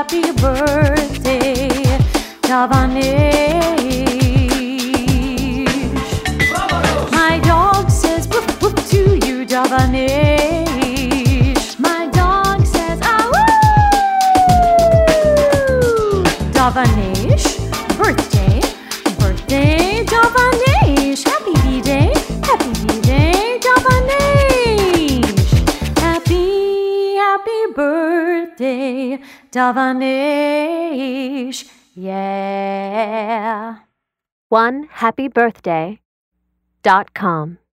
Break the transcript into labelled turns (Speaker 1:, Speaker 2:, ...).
Speaker 1: happy birthday, Davanish. My dog says woof woof to you, Davanish. My dog says ah woo. Davanish, birthday, birthday, Davanish. Happy B-Day, Davanish. Happy birthday, Davanish. Yeah.
Speaker 2: OneHappyBirthday.com